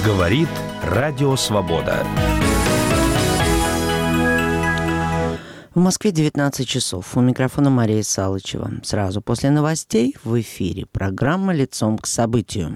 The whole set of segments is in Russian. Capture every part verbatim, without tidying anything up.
Говорит Радио Свобода. В Москве девятнадцать часов. У микрофона Мария Салычева. Сразу после новостей в эфире программа «Лицом к событию».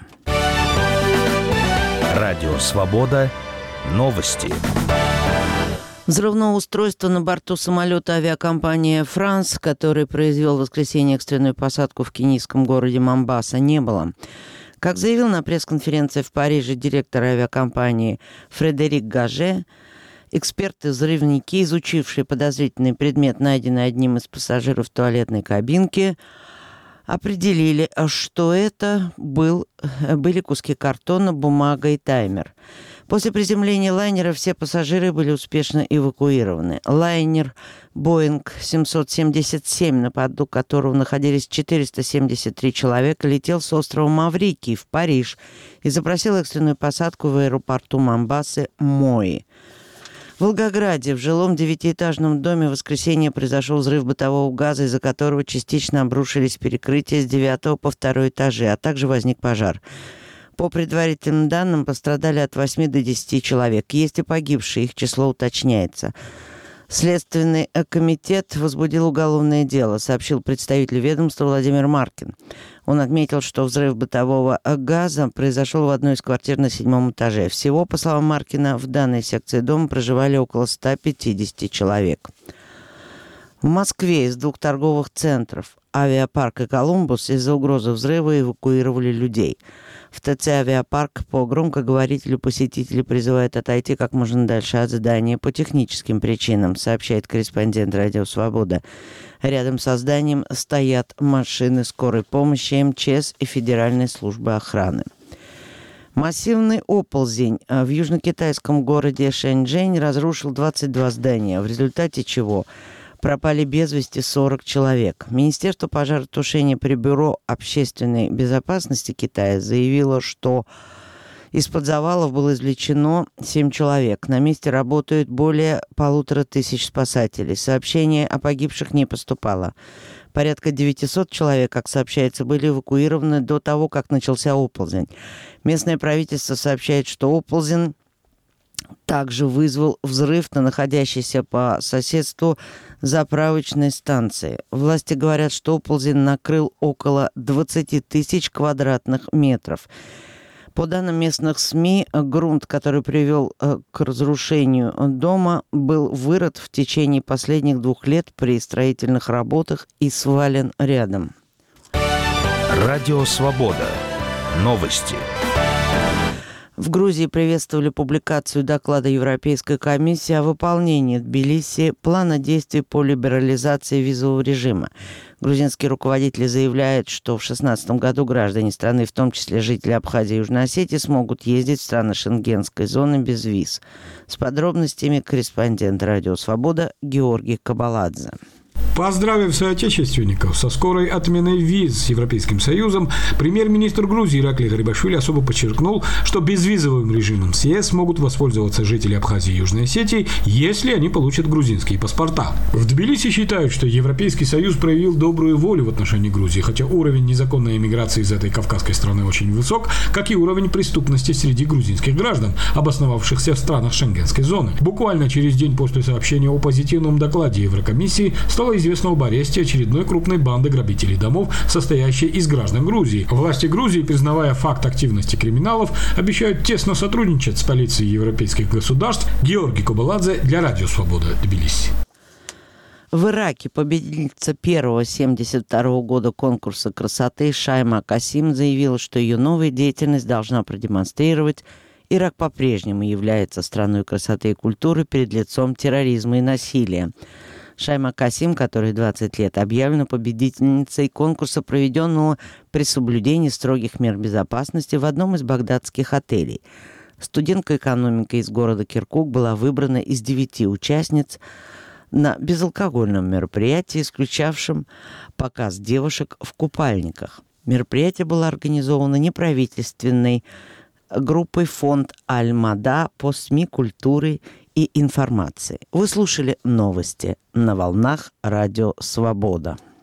Радио Свобода. Новости. Взрывного устройства на борту самолета авиакомпании «Франс», который произвел в воскресенье экстренную посадку в кенийском городе Момбаса, не было. Как заявил на пресс-конференции в Париже директор авиакомпании Фредерик Гаже, эксперты-взрывники, изучившие подозрительный предмет, найденный одним из пассажиров в туалетной кабинке, определили, что это был, были куски картона, бумага и таймер. После приземления лайнера все пассажиры были успешно эвакуированы. Лайнер Боинг семьсот семьдесят семь, на борту которого находились четыреста семьдесят три человека, летел с острова Маврикий в Париж и запросил экстренную посадку в аэропорту Момбасы Мои. В Волгограде в жилом девятиэтажном доме в воскресенье произошел взрыв бытового газа, из-за которого частично обрушились перекрытия с девятого по второй этажи, а также возник пожар. По предварительным данным, пострадали от восьми до десяти человек. Есть и погибшие, их число уточняется. Следственный комитет возбудил уголовное дело, сообщил представитель ведомства Владимир Маркин. Он отметил, что взрыв бытового газа произошел в одной из квартир на седьмом этаже. Всего, по словам Маркина, в данной секции дома проживали около ста пятидесяти человек. В Москве из двух торговых центров «Авиапарк» и «Колумбус» из-за угрозы взрыва эвакуировали людей. В ТЦ «Авиапарк» по громкоговорителю посетители призывают отойти как можно дальше от здания по техническим причинам, сообщает корреспондент «Радио Свобода». Рядом со зданием стоят машины скорой помощи, МЧС и Федеральной службы охраны. Массивный оползень в южнокитайском городе Шэньчжэнь разрушил двадцать два здания, в результате чего пропали без вести сорок человек. Министерство пожаротушения при Бюро общественной безопасности Китая заявило, что из-под завалов было извлечено семь человек. На месте работают более полутора тысяч спасателей. Сообщение о погибших не поступало. Порядка девятисот человек, как сообщается, были эвакуированы до того, как начался оползень. Местное правительство сообщает, что оползень также вызвал взрыв на находящейся по соседству заправочной станции. Власти говорят, что оползень накрыл около двадцати тысяч квадратных метров. По данным местных СМИ, грунт, который привел к разрушению дома, был вырыт в течение последних двух лет при строительных работах и свален рядом. Радио Свобода. Новости. В Грузии приветствовали публикацию доклада Европейской комиссии о выполнении Тбилиси плана действий по либерализации визового режима. Грузинские руководители заявляют, что в две тысячи шестнадцатом году граждане страны, в том числе жители Абхазии и Южной Осетии, смогут ездить в страны Шенгенской зоны без виз. С подробностями корреспондент «Радио Свобода» Георгий Кабаладзе. Поздравив соотечественников со скорой отменой виз с Европейским Союзом, премьер-министр Грузии Ираклий Гарибашвили особо подчеркнул, что безвизовым режимом с ЕС могут воспользоваться жители Абхазии и Южной Осетии, если они получат грузинские паспорта. В Тбилиси считают, что Европейский Союз проявил добрую волю в отношении Грузии, хотя уровень незаконной эмиграции из этой кавказской страны очень высок, как и уровень преступности среди грузинских граждан, обосновавшихся в странах Шенгенской зоны. Буквально через день после сообщения о позитивном докладе Еврокомиссии стало известно об аресте очередной крупной банды грабителей домов, состоящей из граждан Грузии. Власти Грузии, признавая факт активности криминалов, обещают тесно сотрудничать с полицией европейских государств. Георгий Кабаладзе для Радио Свобода, Тбилиси. В Ираке победительница первого семьдесят второго года конкурса красоты Шайма Касим заявила, что ее новая деятельность должна продемонстрировать: Ирак по-прежнему является страной красоты и культуры перед лицом терроризма и насилия. Шайма Касим, которой двадцать лет, объявлена победительницей конкурса, проведенного при соблюдении строгих мер безопасности в одном из багдадских отелей. Студентка экономики из города Киркук была выбрана из девяти участниц на безалкогольном мероприятии, исключавшем показ девушек в купальниках. Мероприятие было организовано неправительственной группой «Фонд Аль-Мада» по СМИ, культуры и информации. Вы слушали новости на волнах Радио Свобода.